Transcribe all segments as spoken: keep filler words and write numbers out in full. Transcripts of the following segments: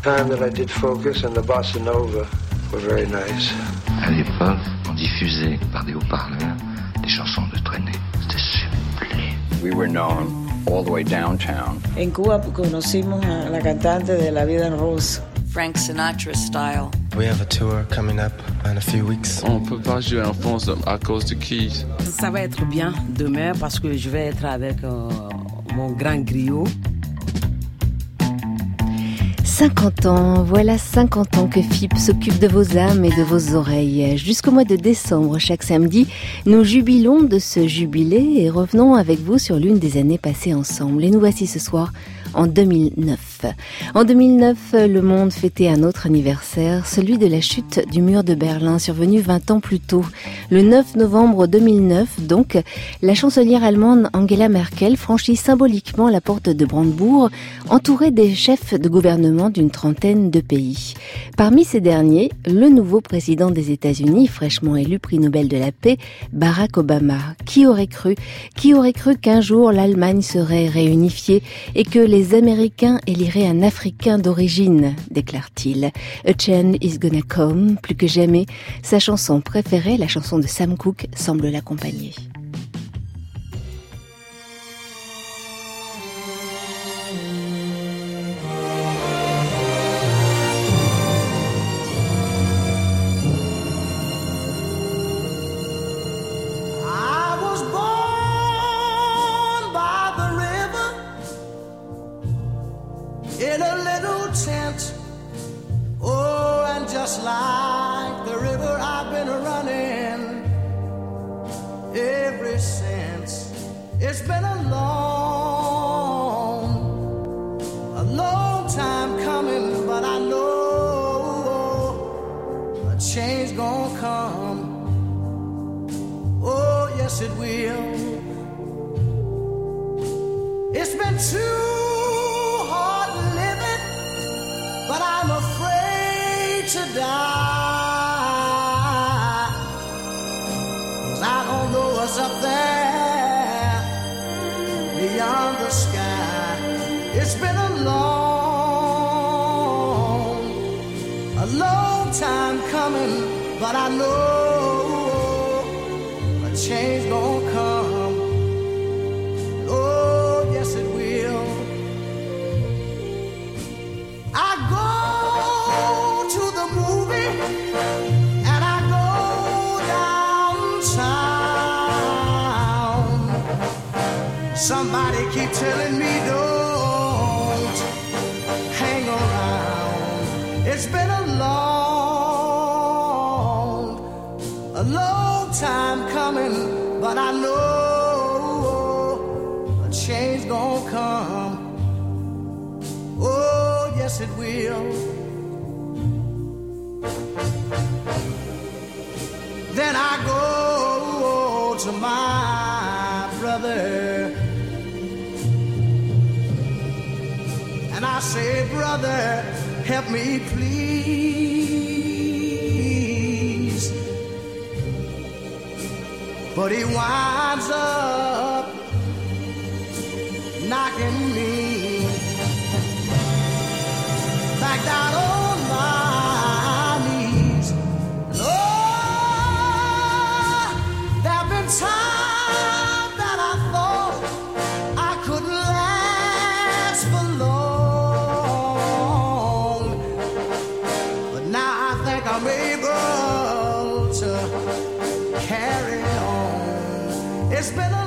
Time that I did Focus and the Bossa Nova were very nice. À l'époque, on diffusait par des haut-parleurs des chansons de traînée. C'était sublime. We were known all the way downtown. En Cuba conocimos a la cantante de La Vida en Rose. Frank Sinatra style. We have a tour coming up in a few weeks. On peut pas jouer en France à cause de Keys. Ça va être bien demain parce que je vais être avec euh, mon grand griot. cinquante ans, voilà cinquante ans que F I P s'occupe de vos âmes et de vos oreilles. Jusqu'au mois de décembre, chaque samedi, nous jubilons de ce jubilé et revenons avec vous sur l'une des années passées ensemble. Et nous voici ce soir en deux mille neuf. En deux mille neuf, le monde fêtait un autre anniversaire, celui de la chute du mur de Berlin, survenu vingt ans plus tôt. Le neuf novembre deux mille neuf, donc, la chancelière allemande Angela Merkel franchit symboliquement la porte de Brandebourg, entourée des chefs de gouvernement d'une trentaine de pays. Parmi ces derniers, le nouveau président des États-Unis, fraîchement élu prix Nobel de la paix, Barack Obama. Qui aurait cru, qui aurait cru qu'un jour l'Allemagne serait réunifiée et que les Américains éliraient un Africain d'origine, déclare-t-il. A Change is Gonna Come, plus que jamais, sa chanson préférée, la chanson de Sam Cooke, semble l'accompagner. In a little tent, oh, and just like the river I've been running ever since. It's been a long, a long time coming, but I know a change gonna come. Oh, yes it will. It's been too but I'm afraid to die, 'cause I don't know what's up there beyond the sky. It's been a long, a long time coming, but I know a change gonna come. Oh, yes it will. I go to the movie and I go downtown. Somebody keep telling me don't hang around. It's been a long, a long time coming, but I know a change gonna come. Oh, yes it will. Then I go to my brother and I say, brother, help me please. But he winds up knocking me back down on my knees. And oh, there have been times that I thought I couldn't last for long, but now I think I'm able to carry on. It's been a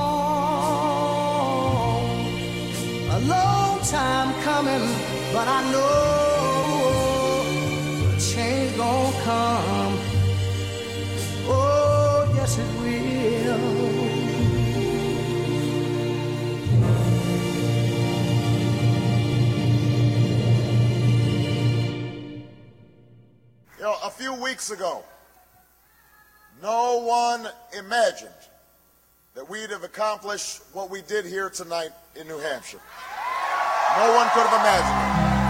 long, a long time coming, but I know a change gon' come. Oh, yes it will. You know, a few weeks ago, no one imagined that we'd have accomplished what we did here tonight in New Hampshire. No one could have imagined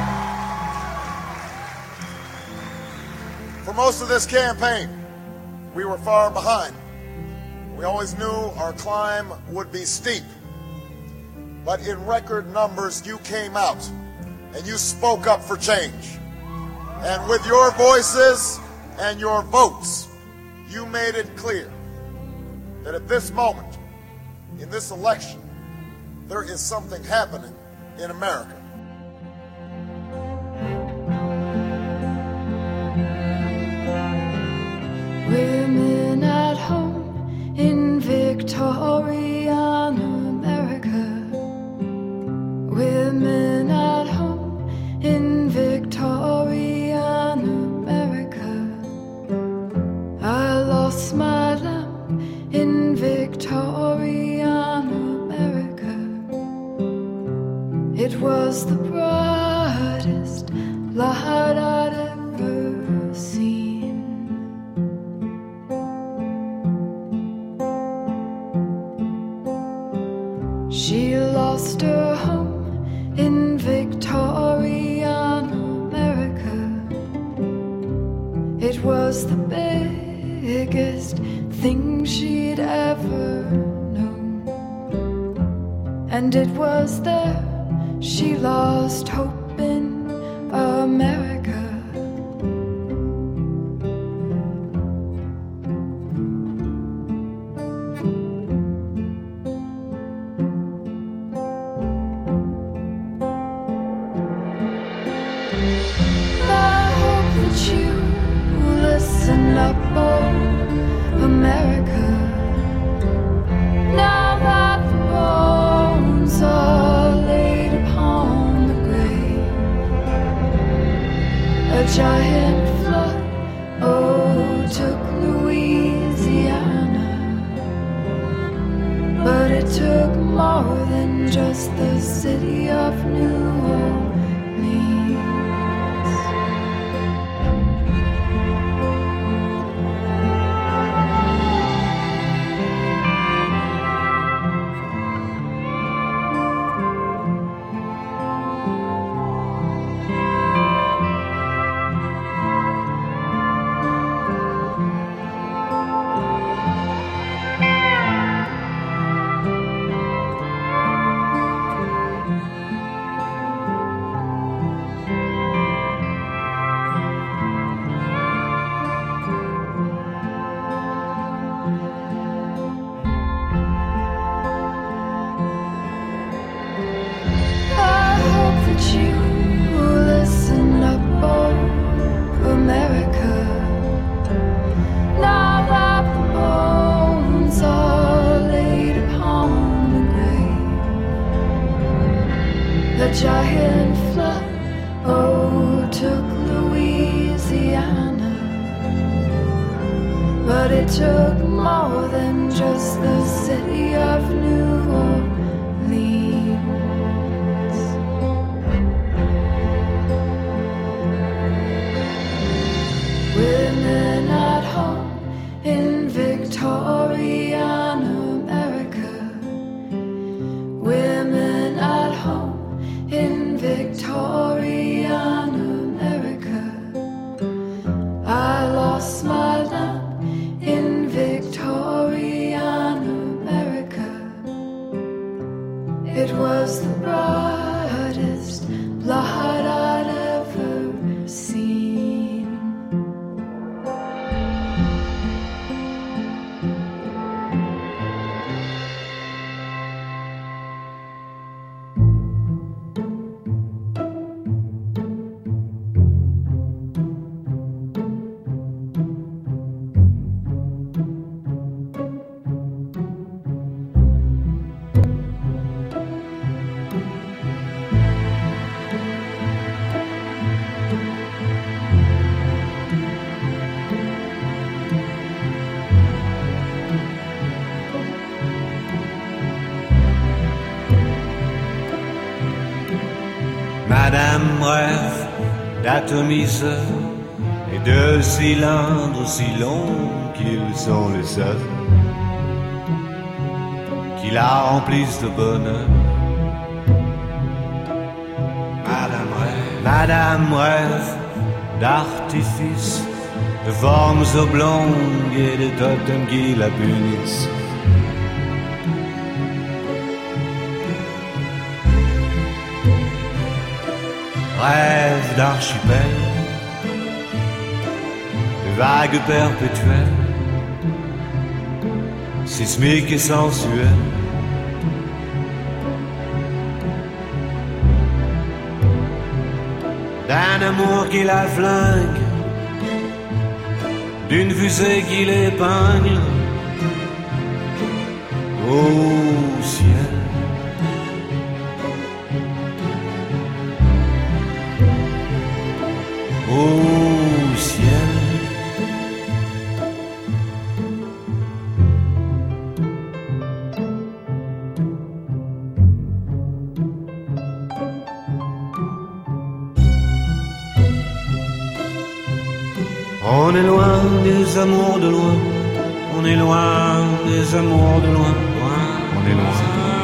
it. For most of this campaign, we were far behind. We always knew our climb would be steep. But in record numbers, you came out and you spoke up for change. And with your voices and your votes, you made it clear that at this moment, in this election, there is something happening in America. Women at home in Victorian America. Women at home in Victorian America. I lost my lamp in Victorian America. It was the brightest light I'd ever seen. She lost her home in Victorian America. It was the biggest thing she'd ever known. And it was there she lost hope in America. Listen up, oh America. Now that the bones are laid upon the grave, a giant flood, oh, took Louisiana. But it took more than just the city of New Orleans. A giant flood, oh, took Louisiana. But it took more than just the city of New Orleans. Women at home in Victorian America. Women at home in Victorian America. I lost my lamp in Victorian America. It was the brightest light I'd ever seen. Madame rêve d'atomiseurs et de cylindres aussi longs qu'ils sont les seuls qui la remplissent de bonheur. Madame rêve, Madame rêve d'artifices, de formes oblongues et de totems qui la punissent. rêve d'archipel, de vagues perpétuelles, sismiques et sensuelles. D'un amour qui la flingue, d'une fusée qui l'épingle au ciel. Au ciel. On est loin des amours de loin, on est loin des amours de loin, loin. On est loin.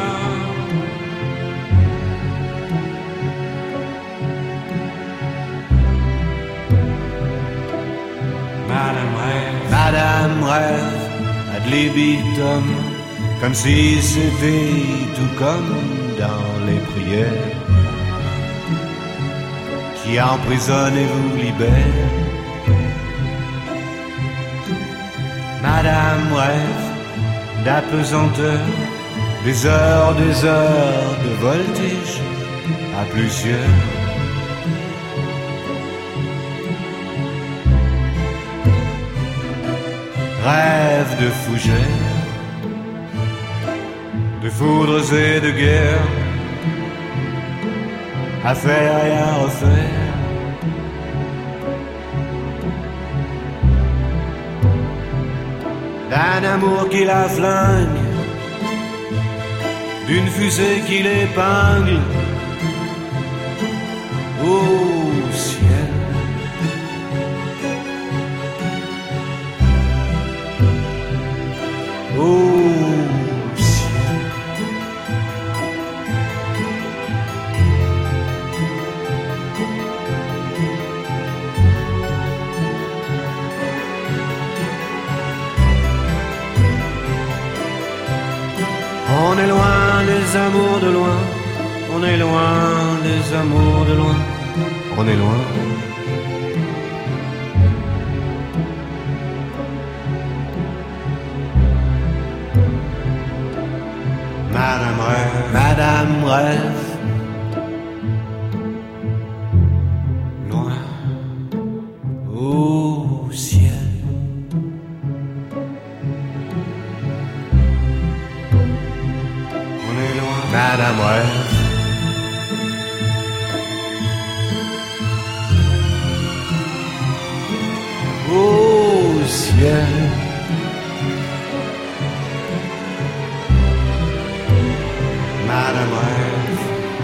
Madame rêve, Madame rêve, ad libitum, comme si c'était tout comme dans les prières qui emprisonnent et vous libèrent. Madame rêve d'apesanteur, des heures, des heures de voltige à plusieurs. Rêve de fougères, de foudres et de guerre, à faire et à refaire. D'un amour qui la flingue, d'une fusée qui l'épingle au ciel. Au ciel. On est loin des amours de loin, on est loin des amours de loin, on est loin. Madame rêve, Madame rêve, loin au ciel. On est loin, Madame rêve, au ciel. Madame rêve,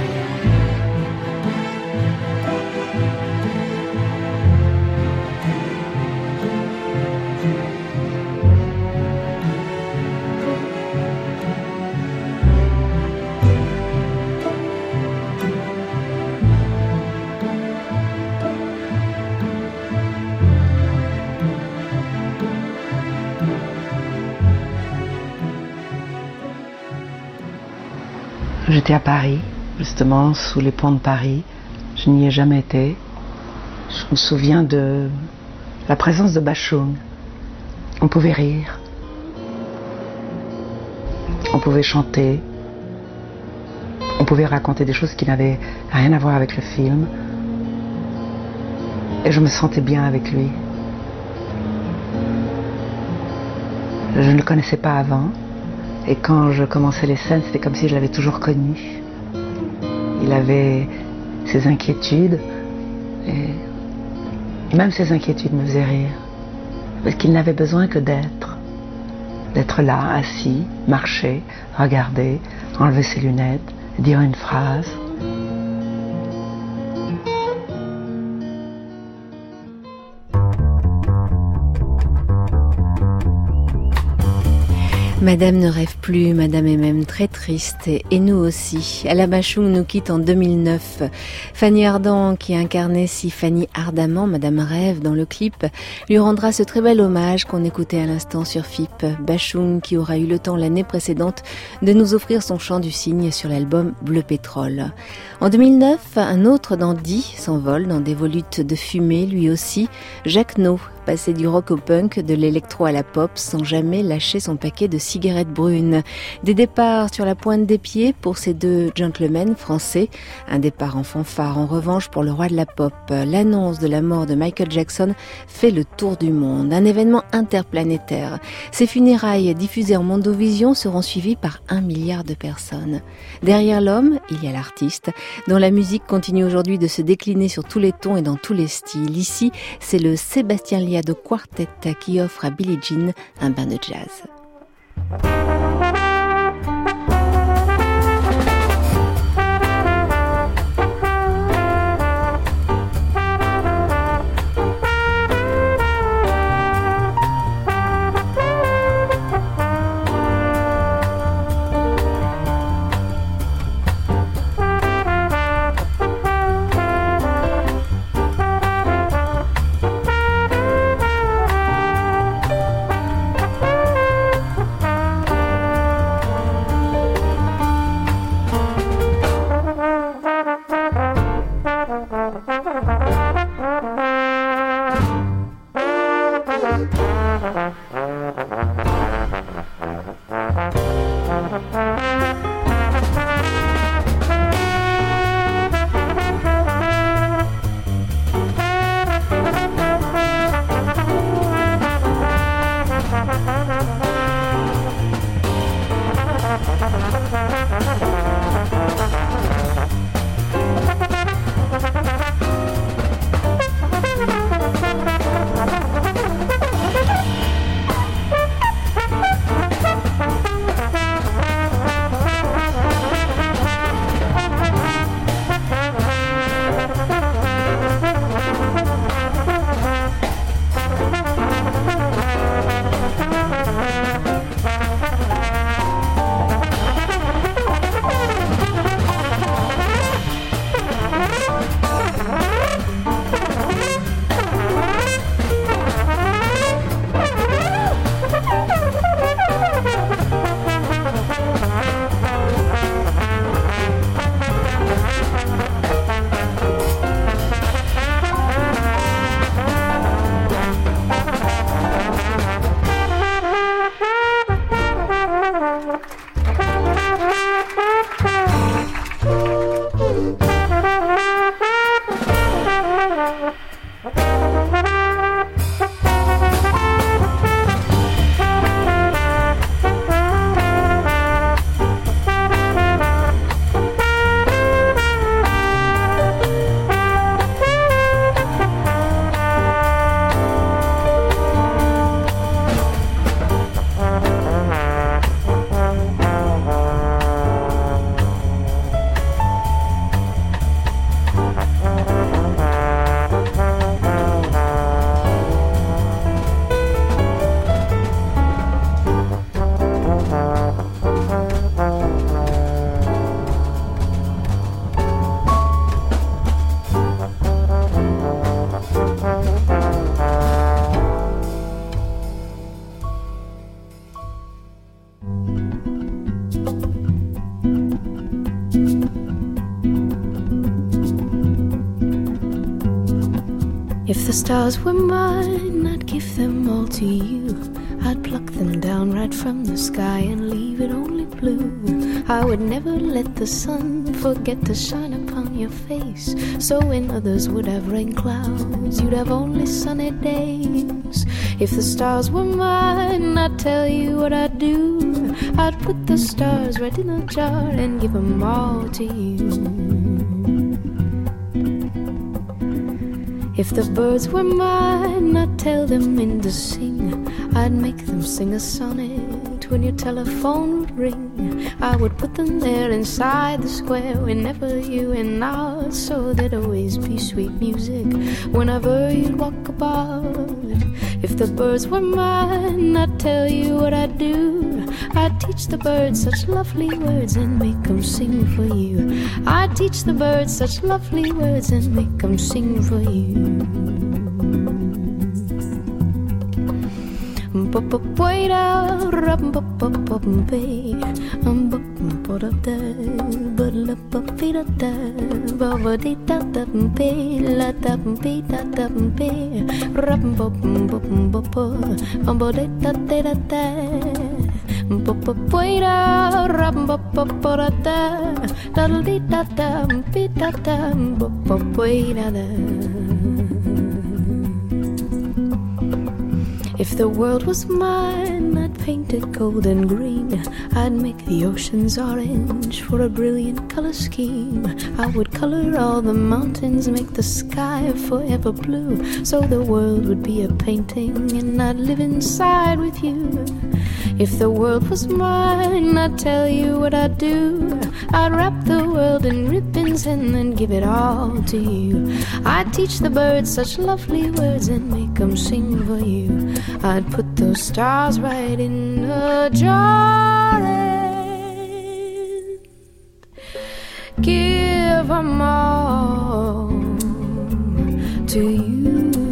J'étais à Paris, justement, sous les ponts de Paris. Je n'y ai jamais été. Je me souviens de la présence de Bashung. On pouvait rire. On pouvait chanter. On pouvait raconter des choses qui n'avaient rien à voir avec le film. Et je me sentais bien avec lui. Je ne le connaissais pas avant. Et quand je commençais les scènes, c'était comme si je l'avais toujours connu. Il avait ses inquiétudes, et même ses inquiétudes me faisaient rire. Parce qu'il n'avait besoin que d'être. D'être là, assis, marcher, regarder, enlever ses lunettes, dire une phrase. Madame ne rêve plus, Madame est même très triste, et nous aussi. Ella Bachung nous quitte en deux mille neuf. Fanny Ardant, qui incarnait si Fanny ardemment Madame Rêve dans le clip, lui rendra ce très bel hommage qu'on écoutait à l'instant sur F I P. Bachung, qui aura eu le temps l'année précédente de nous offrir son chant du cygne sur l'album Bleu Pétrole. En deux mille neuf, un autre dandy s'envole dans des volutes de fumée, lui aussi, Jacques No, passé du rock au punk, de l'électro à la pop, sans jamais lâcher son paquet de cigarettes brunes. Des départs sur la pointe des pieds pour ces deux gentlemen français. Un départ en fanfare, en revanche, pour le roi de la pop. L'annonce de la mort de Michael Jackson fait le tour du monde. Un événement interplanétaire. Ses funérailles, diffusées en Mondovision, seront suivies par un milliard de personnes. Derrière l'homme, il y a l'artiste, dont la musique continue aujourd'hui de se décliner sur tous les tons et dans tous les styles. Ici, c'est le Sébastien Liado Quartet qui offre à Billie Jean un bain de jazz. If the stars were mine, I'd give them all to you. I'd pluck them down right from the sky and leave it only blue. I would never let the sun forget to shine upon your face. So when others would have rain clouds, you'd have only sunny days. If the stars were mine, I'd tell you what I'd do. I'd put the stars right in a jar and give them all to you. If the birds were mine, I'd tell them when to sing. I'd make them sing a sonnet when your telephone would ring. I would put them there inside the square whenever you went out, so there'd always be sweet music whenever you'd walk about. If the birds were mine, I'd tell you what I'd do. I'd teach the birds such lovely words and make them sing for you. I'd teach the birds such lovely words and make them sing for you. Wait out, rum pop pop pop bay, um pop pop up there, but la pop feet up there, baba dee da da bay, la da bay da da bay, rum pop pop pop pop, um bo dee da da da da, pop pop wait out, rum pop pop pop da da, da dee da da bay da da, pop pop wait out there. If the world was mine, I'd paint it gold and green. I'd make the oceans orange for a brilliant color scheme. I would color all the mountains, make the sky forever blue, so the world would be a painting and I'd live inside with you. If the world was mine, I'd tell you what I'd do. I'd wrap the world in ribbons and then give it all to you. I'd teach the birds such lovely words and make them sing for you. I'd put those stars right in a jar and give them all to you.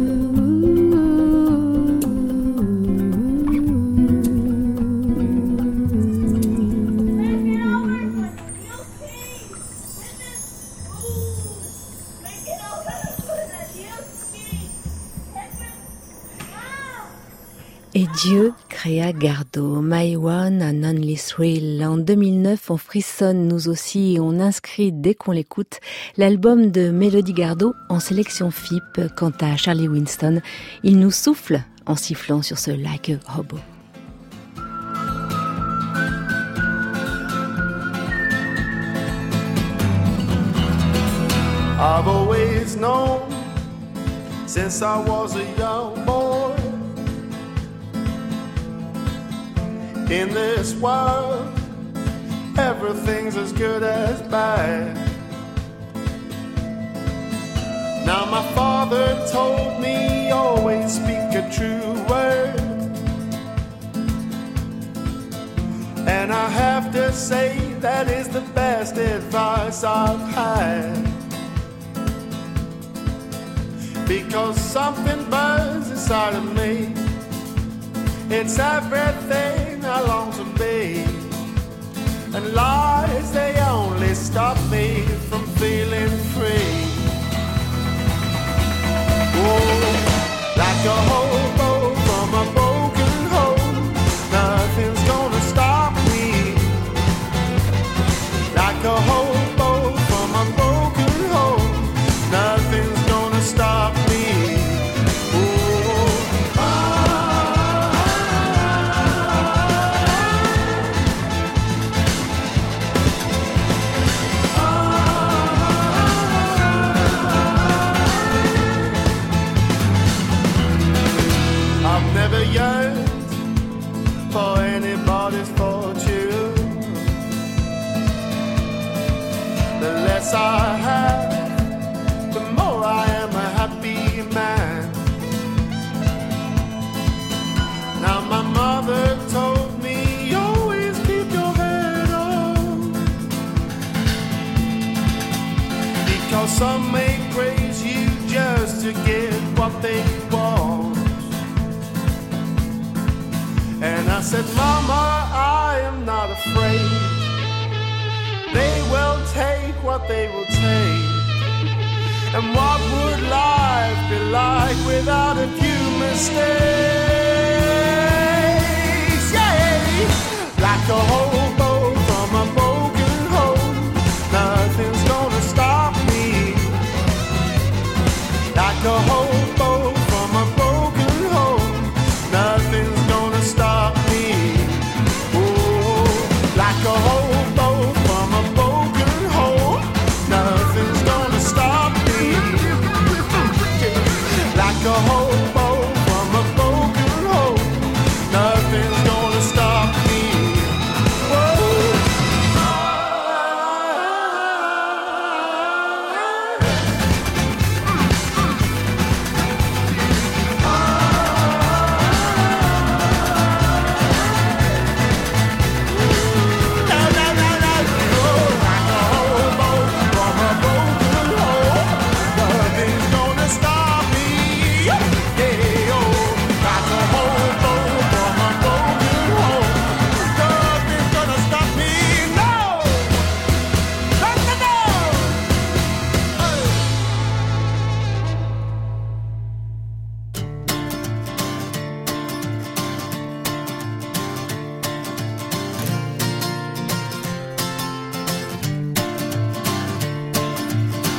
Et Dieu créa Gardot, My One and Only Thrill. En deux mille neuf, on frissonne nous aussi et on inscrit dès qu'on l'écoute l'album de Mélodie Gardot en sélection F I P. Quant à Charlie Winston, il nous souffle en sifflant sur ce Like a Hobo. I've always known since I was a young boy, in this world, everything's as good as bad. Now my father told me, always speak a true word, and I have to say that is the best advice I've had. Because something burns inside of me, it's everything I long to be, and lies, they only stop me from feeling free. Oh, like a hobo from a broken home, nothing's gonna stop me. Like a hobo from a broken home, nothing's gonna stop me. For anybody's fortune, the less I have, the more I am a happy man. Now my mother told me, always keep your head on, because some may praise you just to get what they want. And I said, Mama, I am not afraid. They will take what they will take. And what would life be like without a few mistakes? Yeah, like a hobo from a broken home, nothing's gonna stop me. Like a hobo from a broken home, nothing's gonna stop me. Oh, like a hobo from a broken home, nothing's gonna stop me. Like a hobo from a broken home, nothing's gonna stop me.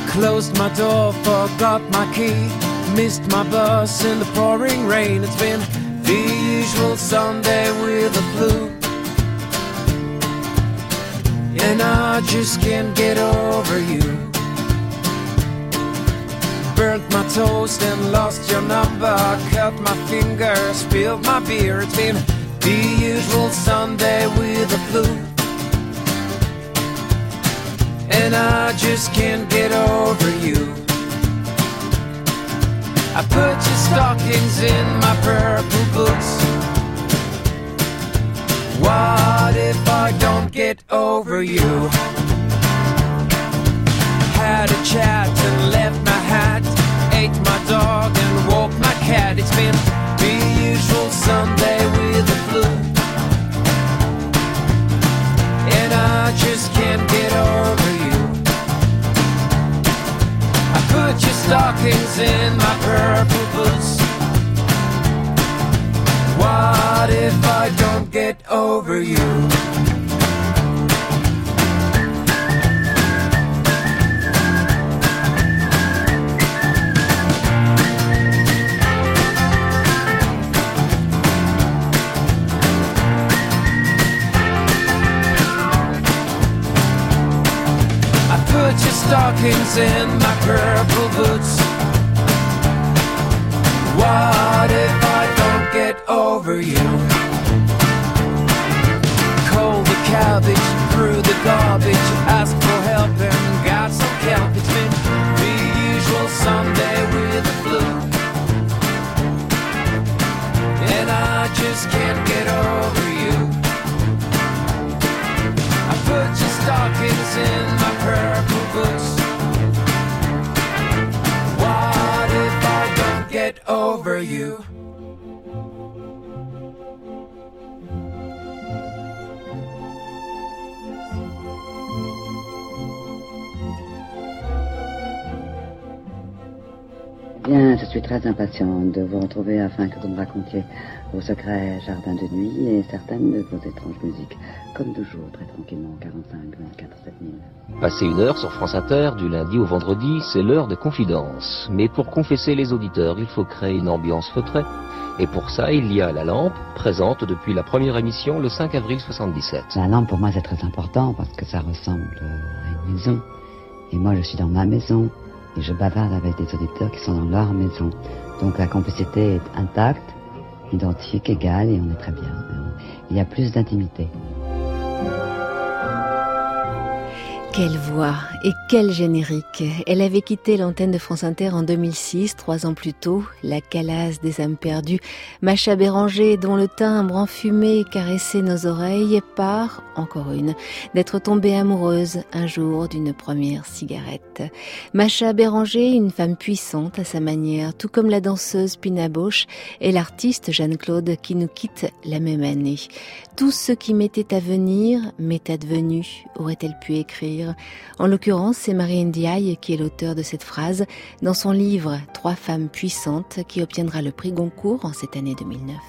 Closed my door, forgot my key, missed my bus in the pouring rain. It's been the usual Sunday with the flu, and I just can't get over you. Burnt my toast and lost your number, cut my finger, spilled my beer. It's been the usual Sunday with the flu, and I just can't get over you. I put your stockings in my purple boots. What if I don't get over you? Had a chat and left my hat, ate my dog and walked my cat. It's been the usual Sunday with the flu, and I just can't get over you. I put your stockings in my purple boots. What if I don't get over you? Put your stockings in my purple boots. What if I don't get over you? Cold the cabbage, threw the garbage, asked for help and got some kelp. It's been the usual Sunday with the flu, and I just can't get over you. I put your stockings in my purple boots. What if I don't get over you? Bien, je suis très impatiente de vous retrouver afin que vous me racontiez vos secrets jardins de nuit et certaines de vos étranges musiques. Comme toujours, très tranquillement, quarante-cinq, vingt-quatre, sept mille. Passer une heure sur France Inter, du lundi au vendredi, c'est l'heure de confidence. Mais pour confesser les auditeurs, il faut créer une ambiance feutrée. Et pour ça, il y a la lampe, présente depuis la première émission le cinq avril soixante-dix-sept. La lampe, pour moi, c'est très important parce que ça ressemble à une maison. Et moi, je suis dans ma maison. Et je bavarde avec des auditeurs qui sont dans leur maison. Donc la complicité est intacte, identique, égale, et on est très bien. Il y a plus d'intimité. Quelle voix et quel générique. Elle avait quitté l'antenne de France Inter en deux mille six, trois ans plus tôt, la Calas des âmes perdues. Macha Béranger, dont le timbre enfumé caressait nos oreilles, part, encore une, d'être tombée amoureuse un jour d'une première cigarette. Macha Béranger, une femme puissante à sa manière, tout comme la danseuse Pina Bausch et l'artiste Jeanne-Claude qui nous quitte la même année. Tout ce qui m'était à venir m'est advenu, aurait-elle pu écrire. En l'occurrence, c'est Marie Ndiaye qui est l'auteur de cette phrase dans son livre « Trois femmes puissantes » qui obtiendra le prix Goncourt en cette année deux mille neuf.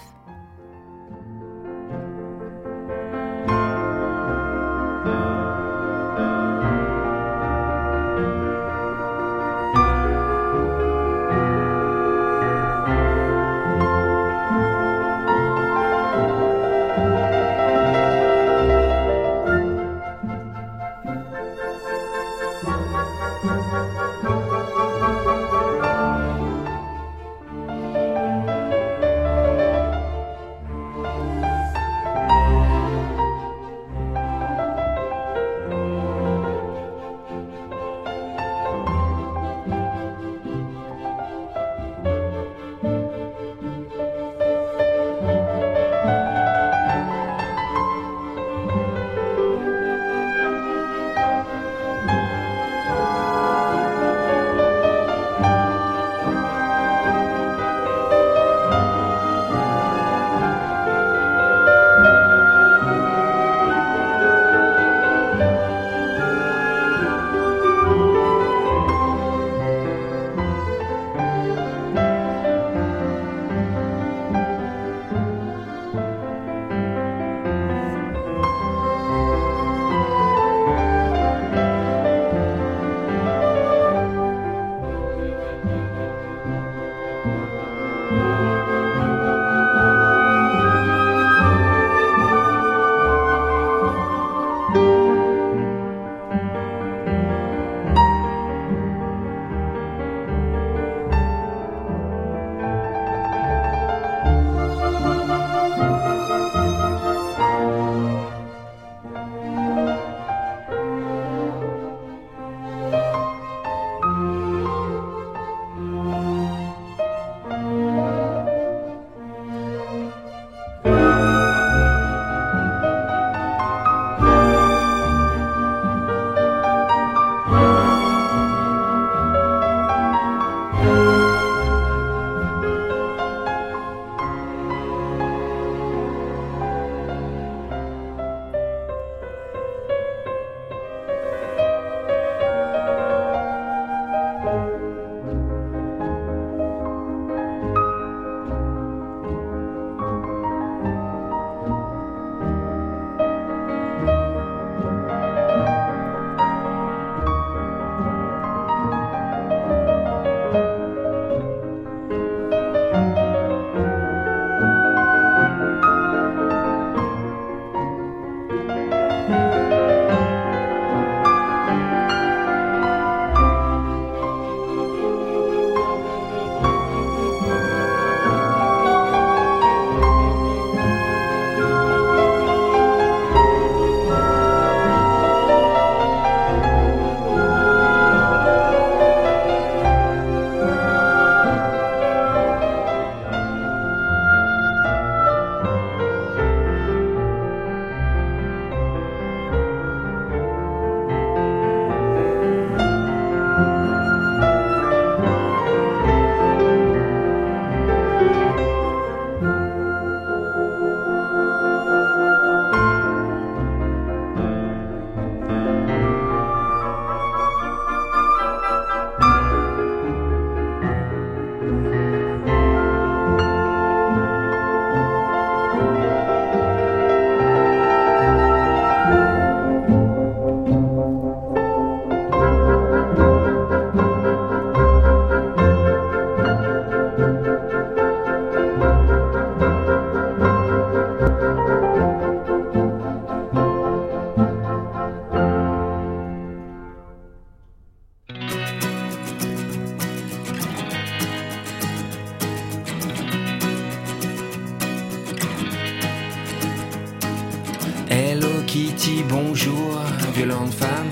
Kitty, bonjour, violente femme.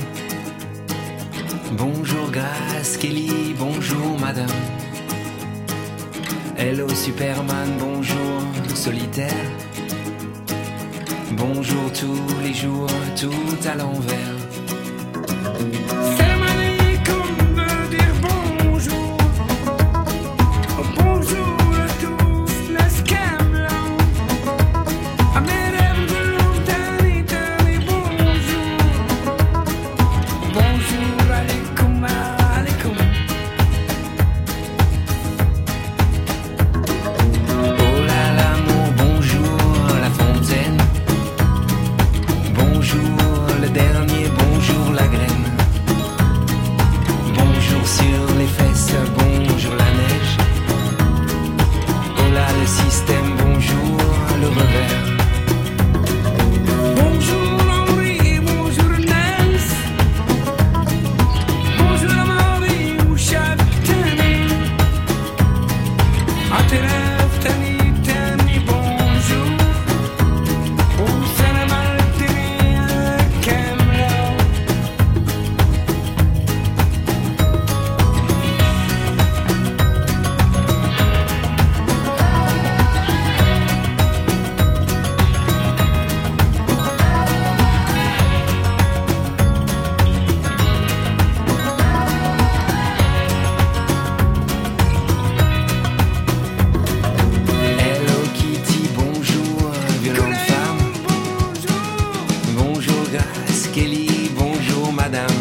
Bonjour Grace Kelly, bonjour madame. Hello Superman, bonjour solitaire. Bonjour tous les jours, tout à l'envers. Salam alaikum veut dire bonjour. Bonjour à tous, la scamlan. Amerem de l'Oudani, Dani, bonjour. Bonjour alaikum, alaikum. Oh là l'amour, bonjour la fontaine. Bonjour le dernier, bonjour la graine. Bonjour sur les fesses, bonjour la neige. Oh là le système, bonjour le revers. Bonjour Henri, bonjour Nels. Bonjour la Marie ou Châteni. Ateref, Tani, Tani, bonjour. Oh salam alaikum, Kamla. Hello Kitty, bonjour, violente femme. Bonjour Grace Kelly, bonjour madame.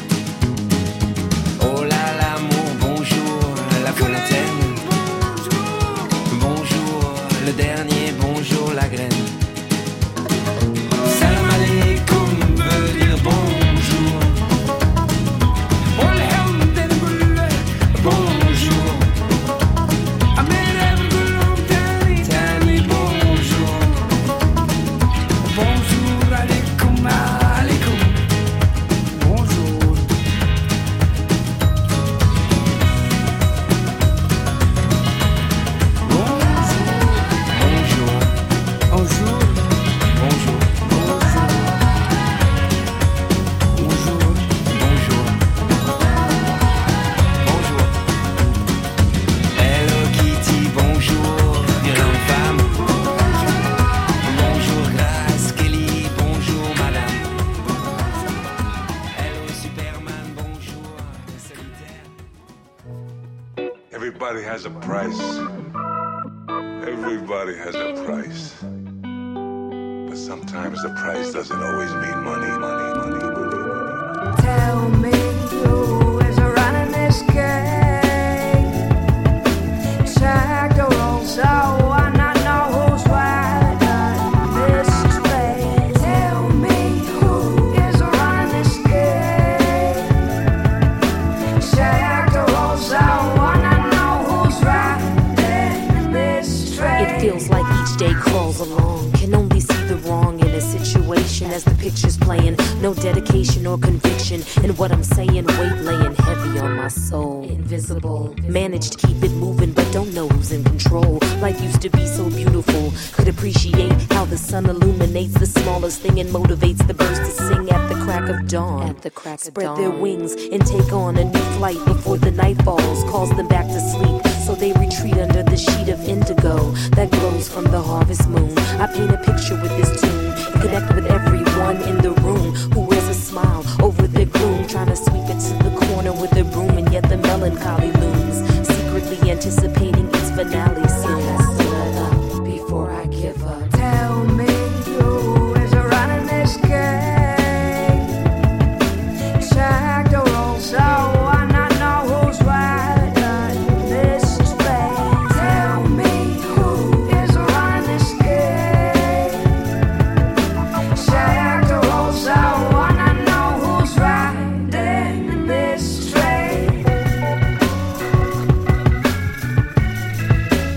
Oh là l'amour, bonjour la fontaine. Bonjour le dernier, bonjour la graine. Salam alaikum veut dire bonjour. Alhamdulillah, bonjour. Amerem de l'Oudani, Dani, bonjour. Bonjour alaikum, alaikum. Bonjour. Bonjour. Bonjour. Bonjour. Bonjour. Bonjour. Bonjour. Bonjour. Hello Kitty, bonjour, violente femme. Bonjour Grace Kelly, bonjour madame. Hello Superman, bonjour solitaire. Everybody has a price. Everybody has a price. But sometimes the price doesn't always mean money, money, money, money, money. Tell me who is running this game. Check the rules, so I not know who's right on this train. Tell me who is running this game. Check the rules, so I not know who's right in this train. It feels like each day crawls along. Can only see the wrong in a situation as the picture's playing. No dedication or conviction in what I'm saying. Weight laying heavy on my soul. Invisible. Managed to keep it moving, but don't know who's in control. Life used to be so beautiful. Could appreciate how the sun illuminates the smallest thing and motivates the birds to sing at the crack of dawn. At the crack of Spread dawn. Their wings and take on a new flight before the night falls, calls them back to sleep. So they retreat under the sheet of indigo that glows from the harvest moon. I paint a picture with this tune, connect with everyone in the room who wears a smile over their gloom, trying to sweep it to the corner with a broom, and yet the melancholy looms, secretly anticipating its finale soon. Before I give up, Tell me who is running this game. Check the rules, so I not know who's right on this train. Tell me who is running this game. Check the rules, so I not know who's right in this train.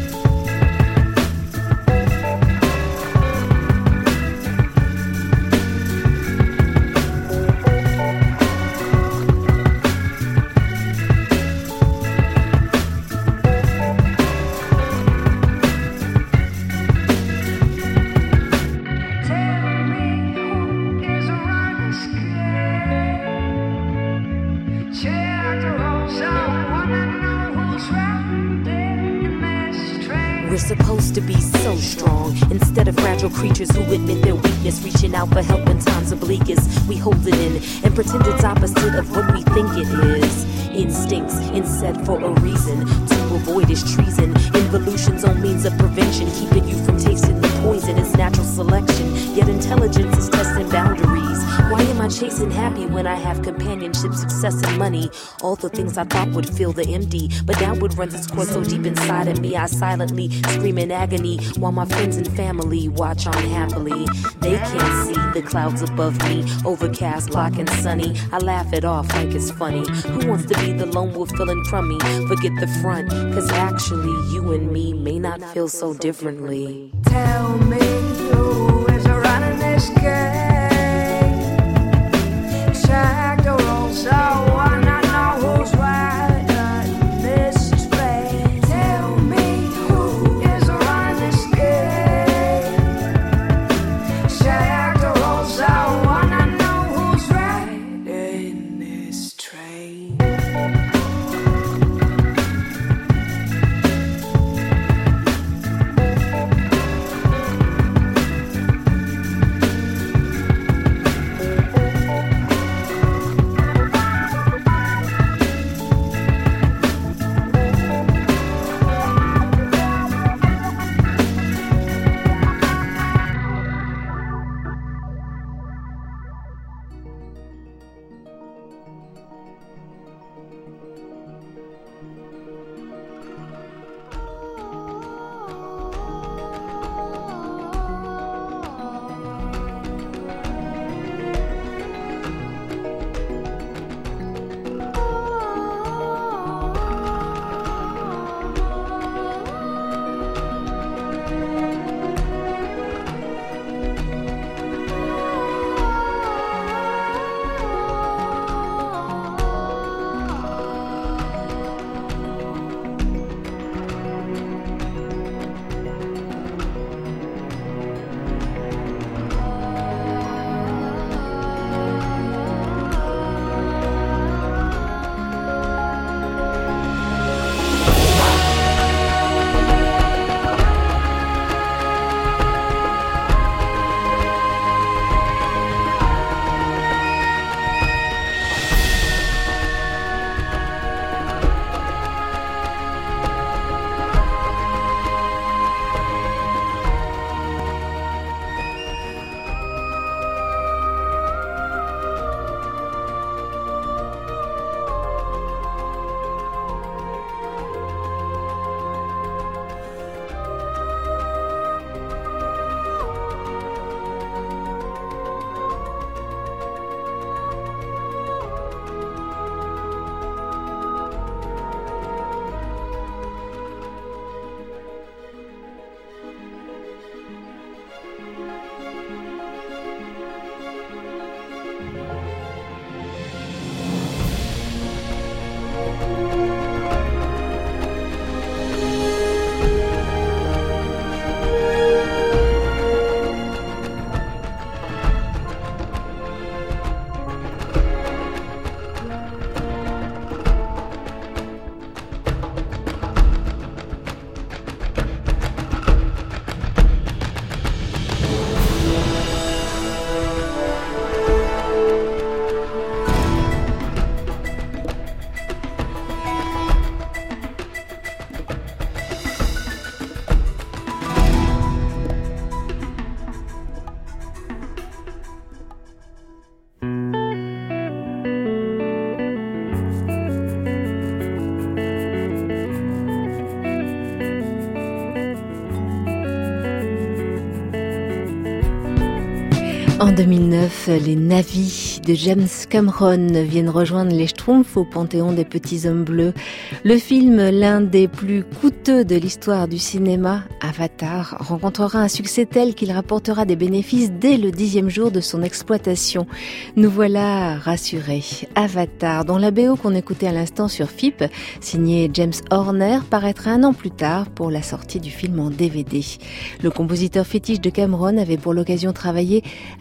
We're supposed to be so strong instead of fragile creatures who admit their weakness, reaching out for help when times are bleakest. We hold it in and pretend it's opposite of what we think it is. Instincts inset for a reason. To avoid is treason. Involution's own means of prevention, keeping you from tasting the poison is natural selection. Yet intelligence is testing boundaries. Why am I chasing happy when I have companionship, success, and money? All the things I thought would fill the empty, but downward runs its course so deep inside of me. I silently scream in agony while my friends and family watch on happily. They can't see the clouds above me, overcast, black and sunny. I laugh it off like it's funny. Who wants to be the lone wolf feeling crummy? Forget the front, cause actually you and me may not feel so differently. Tell me who is running this game. Check the rules, so I know who's right in this is plain. Tell me who is running this game. Check the rules, so I know who's right in this train. En deux mille neuf, les Navy de James Cameron viennent rejoindre les Schtroumpfs au Panthéon des Petits Hommes Bleus. Le film, l'un des plus coûteux de l'histoire du cinéma, Avatar, rencontrera un succès tel qu'il rapportera des bénéfices dès le dixième jour de son exploitation. Nous voilà rassurés. Avatar, dont la B O qu'on écoutait à l'instant sur F I P, signé James Horner, paraîtra un an plus tard pour la sortie du film en D V D. Le compositeur fétiche de Cameron avait pour l'occasion travaillé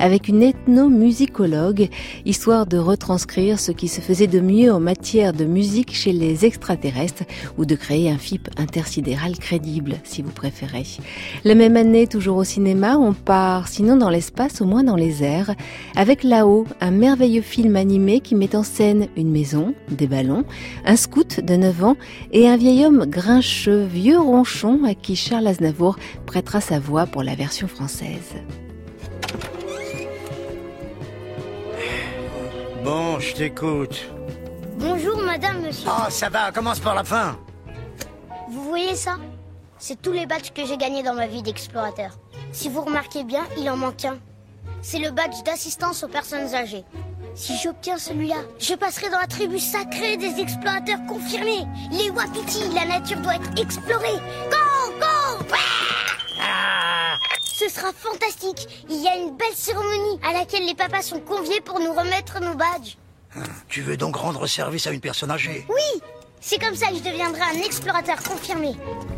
avec une ethnomusicologue, histoire de retranscrire ce qui se faisait de mieux en matière de musique chez les extraterrestres ou de créer un F I P intersidéral crédible, si vous préférez. La même année, toujours au cinéma, on part, sinon dans l'espace, au moins dans les airs, avec Là-haut, un merveilleux film animé qui met en scène une maison, des ballons, un scout de neuf ans et un vieil homme grincheux, vieux ronchon à qui Charles Aznavour prêtera sa voix pour la version française. Bon, je t'écoute. Bonjour madame, monsieur. Oh, ça va, commence par la fin. Vous voyez ça? C'est tous les badges que j'ai gagnés dans ma vie d'explorateur. Si vous remarquez bien, il en manque un. C'est le badge d'assistance aux personnes âgées. Si j'obtiens celui-là, je passerai dans la tribu sacrée des explorateurs confirmés. Les Wapiti, la nature doit être explorée. Go, go, ah! Ce sera fantastique. Il y a une belle cérémonie à laquelle les papas sont conviés pour nous remettre nos badges. Tu veux donc rendre service à une personne âgée? Oui, c'est comme ça que je deviendrai un explorateur confirmé.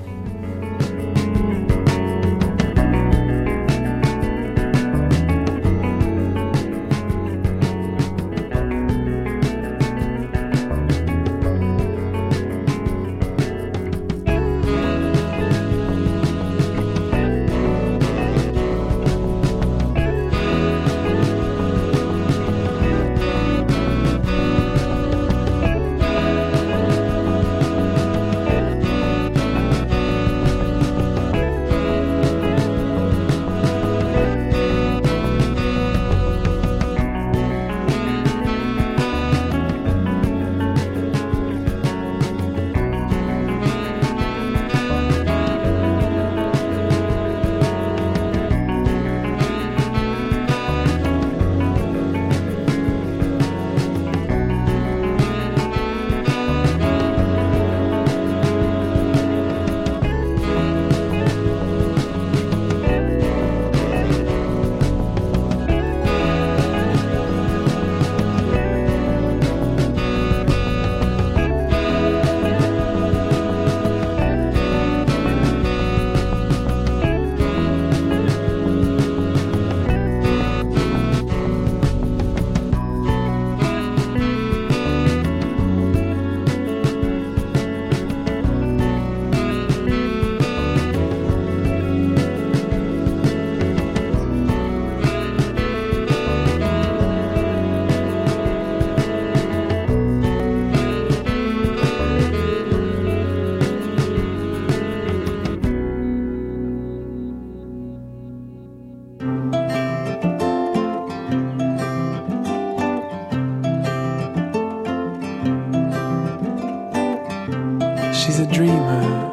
She's a dreamer,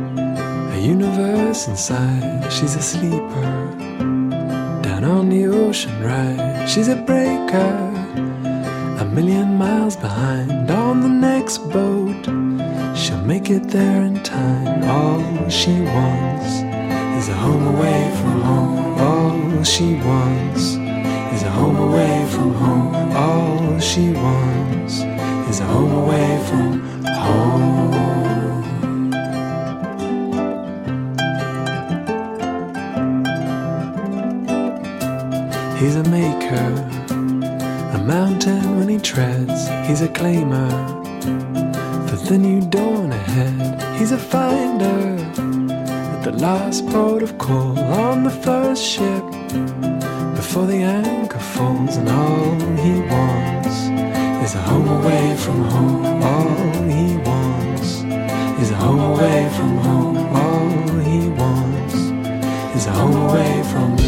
a universe inside. She's a sleeper, down on the ocean ride. She's a breaker, a million miles behind. On the next boat, she'll make it there in time. All she wants is a home away from home. All she wants is a home away from home. All she wants is a home away from home. He's a maker, a mountain when he treads. He's a claimer for the new dawn ahead. He's a finder at the last port of call, on the first ship before the anchor falls. And all he wants is a home away from home. All he wants is a home away from home. All he wants is a home away from home.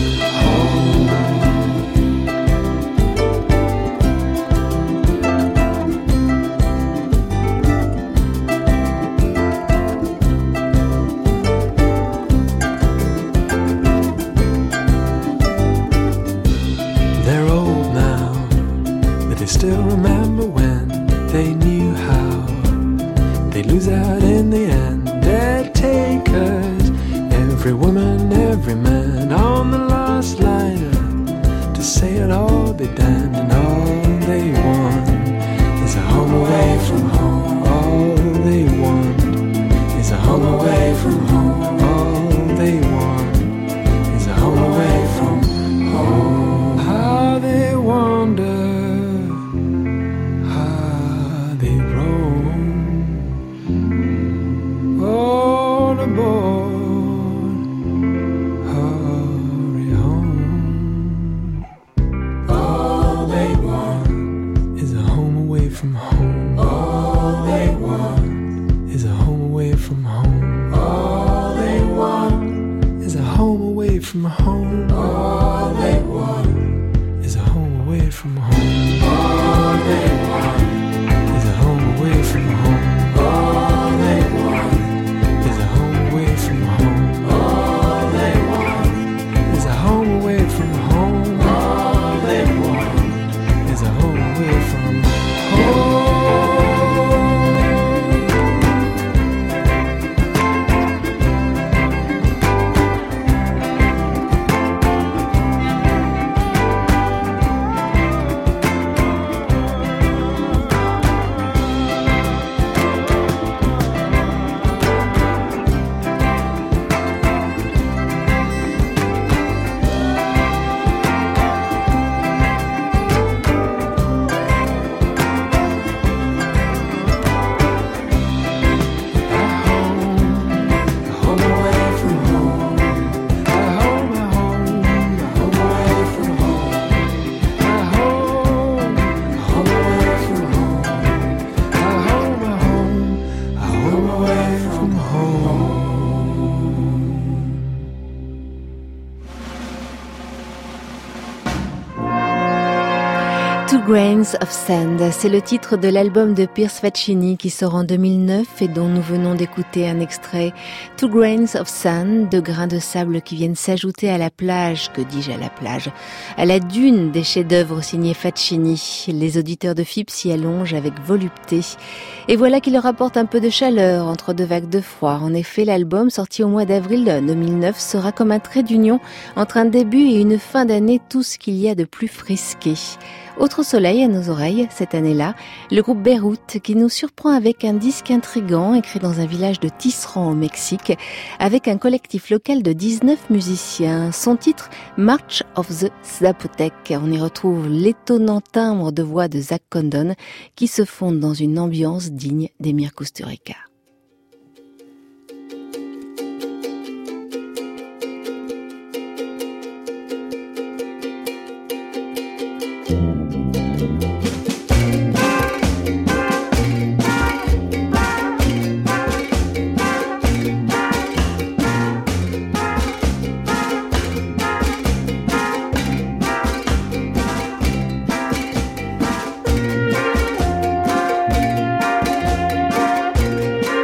Still remember when they knew how they lose out in the end. They're takers, every woman, every man on the last liner to say it all be damned. And all they want is a home away from home. All they want is a home away from home. All they want is a home away from home. from home. All they want is a home away from home. All they want is a home away from home. All they want is a home away from home. All they want is a home away from home. All they want is a home away from home. Two Grains of Sand, c'est le titre de l'album de Pierce Faccini qui sort en deux mille neuf et dont nous venons d'écouter un extrait. Two Grains of Sand, deux grains de sable qui viennent s'ajouter à la plage, que dis-je à la plage, à la dune des chefs-d'œuvre signés Faccini. Les auditeurs de F I P s'y allongent avec volupté. Et voilà qui leur apporte un peu de chaleur entre deux vagues de froid. En effet, l'album sorti au mois d'avril deux mille neuf sera comme un trait d'union entre un début et une fin d'année, tout ce qu'il y a de plus frisqué. Autre soleil à nos oreilles cette année-là, le groupe Beyrouth qui nous surprend avec un disque intrigant écrit dans un village de Tisserand au Mexique avec un collectif local de dix-neuf musiciens. Son titre March of the Zapotec. On y retrouve l'étonnant timbre de voix de Zach Condon qui se fonde dans une ambiance digne d'Emir Kusturica. Thank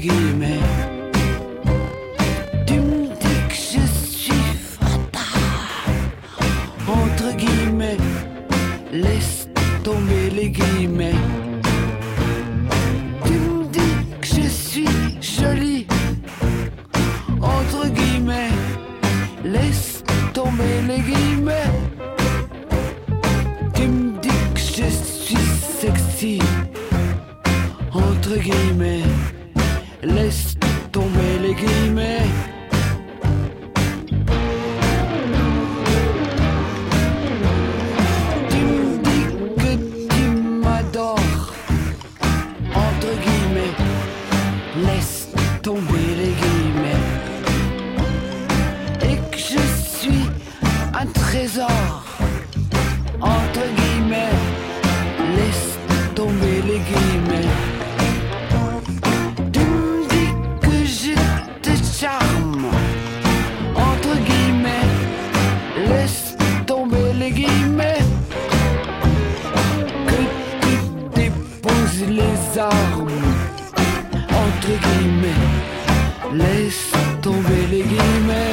guillemets. Tu me dis que je suis fatal, entre guillemets. Laisse tomber les guillemets. Tu me dis que je suis jolie, entre guillemets. Laisse tomber les guillemets. Tu me dis que je suis sexy, entre guillemets. Laisse tomber les guillemets. Tu me dis que tu m'adores, entre guillemets. Laisse tomber les guillemets. Et que je suis un trésor, entre guillemets. Laisse tomber les guillemets. Tu me dis que je te charme, entre guillemets. Laisse tomber les guillemets. Que tu déposes les armes, entre guillemets. Laisse tomber les guillemets.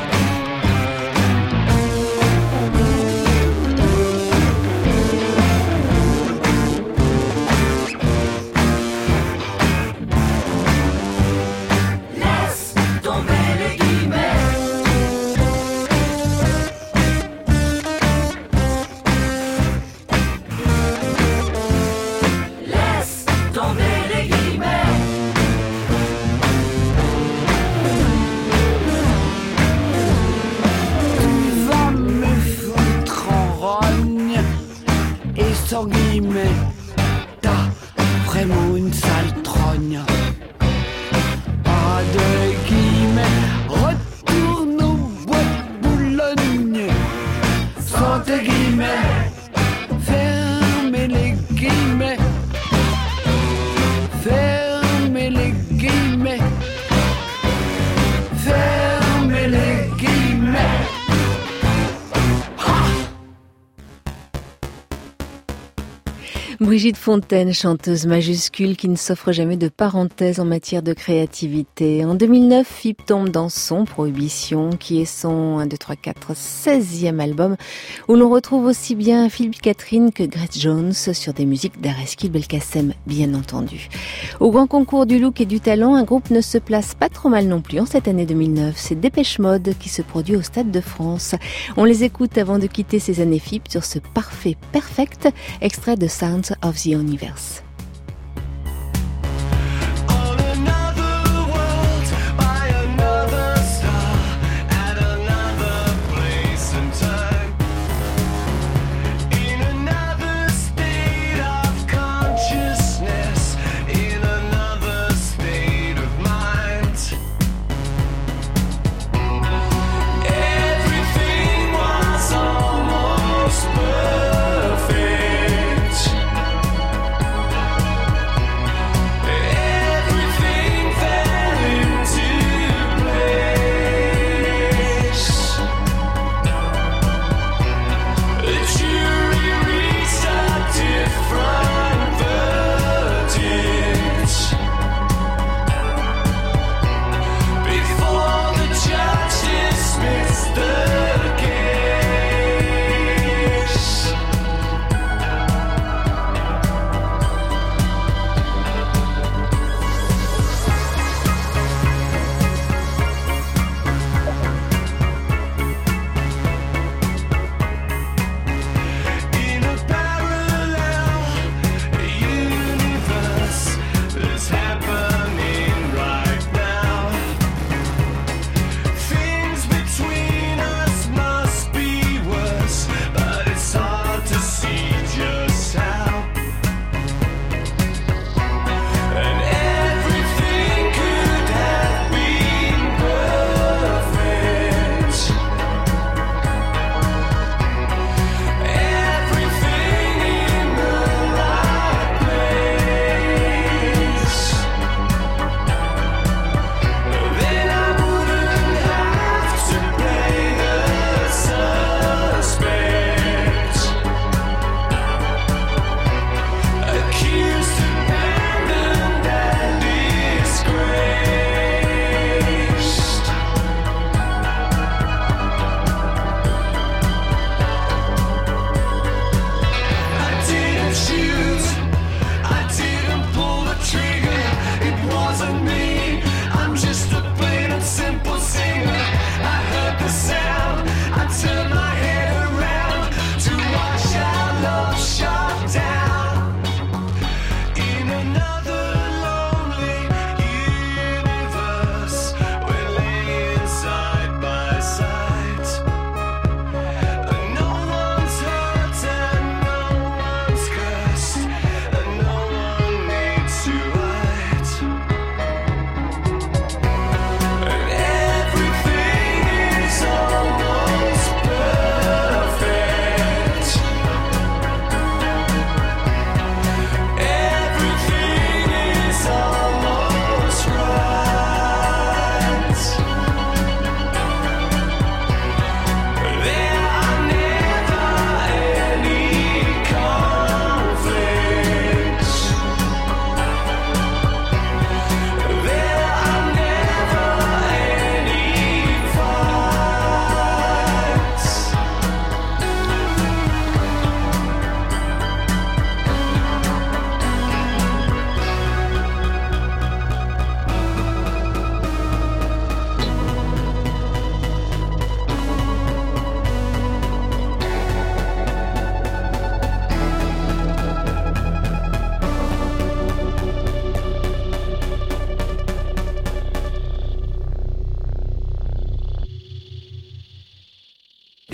Sans guillemets, t'as vraiment une sale trogne. Pas de guillemets, retourne au bois de Boulogne. Sans tes guillemets, fermez les guillemets. Fermez les guillemets. Fermez les guillemets. Brigitte Fontaine, chanteuse majuscule qui ne s'offre jamais de parenthèse en matière de créativité. En deux mille neuf, Philippe tombe dans son Prohibition, qui est son un, deux, trois, quatre, seizième album, où l'on retrouve aussi bien Philippe Catherine que Grace Jones sur des musiques d'Areskil Belkacem, bien entendu. Au grand concours du look et du talent, un groupe ne se place pas trop mal non plus en cette année deux mille neuf. C'est Dépêche Mode qui se produit au Stade de France. On les écoute avant de quitter ces années Philippe sur ce parfait Perfect, extrait de Sounds of the Universe. Perfect.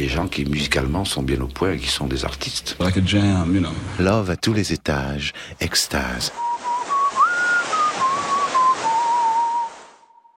des gens qui musicalement sont bien au point et qui sont des artistes. Like a jam, you know. Love à tous les étages, extase.